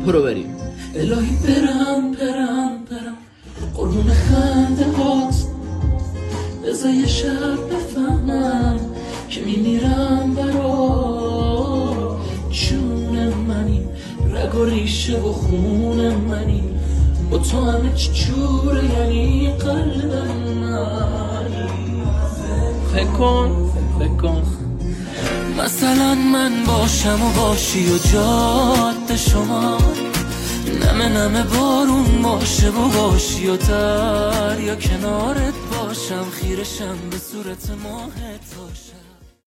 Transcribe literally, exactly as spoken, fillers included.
برو بریم. الهی برم برم برم قربون خنده هات، بذار یه شب بفهمم که میمیرم برا جون منی، رگ و ریشه و خون منی، با تو همه چی جوره یعنی قلب منی. فکر کن فکر کن مثلا من باشم و باشی و جاده شما نمه نمه بارون باشه و باشی و در یا کنارت باشم، خیرشم به صورت ماهت باشم.